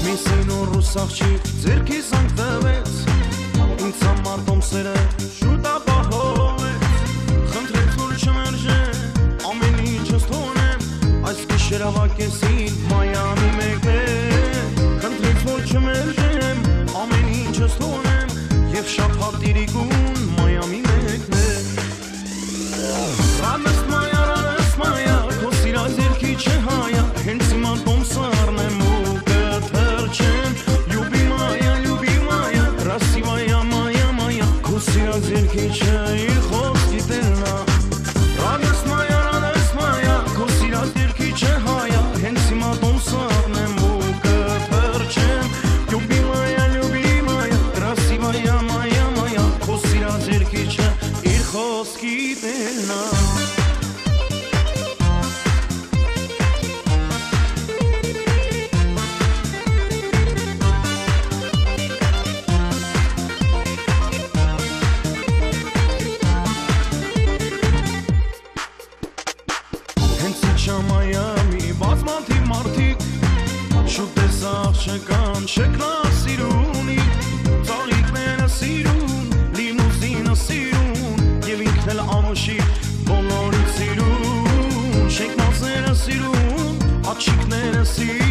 Միսենոր ռուսախչիկ ձերքիս անկտվեց, ինձ համար տոմսերը շուտ ապահովեց, խնդրեց որ չմերժեմ, ամեն ինչս թողնեմ, այս գիշեր հավաքեցին Մայամի մեկներ, խնդրեց որ չմերժեմ, ամեն ինչս թողնեմ, և շաբաթ իրիկուն Մայամի մեկներ, Ռանես մայա, քո սիրած երգի չէ հայա, հենց հիմա տոմսը առնեմ ու կթրջեմ, լյուբիմայա, ռասիվայա, մայա, քո սիրած երգի չէ իր խոսքի տելնա, Ռանես մայա, քո սիրած երգի չէ հայա, հենց հիմա տոմսը առնեմ ու կթրջեմ, լյուբիմայա, ռասիվայա, մայա, քո սիրած երգի չէ իր խոսքի տելնա Մայամի բազմաթիվ մարդիկ շուտ տեսախ չկան շեքնակ սիրունի ծաղիկները սիրուն, լիմուզինը սիրուն և ինքն էլ անոշի բոլորի սիրուն շեքնածները սիրուն, աջիկները սիրուն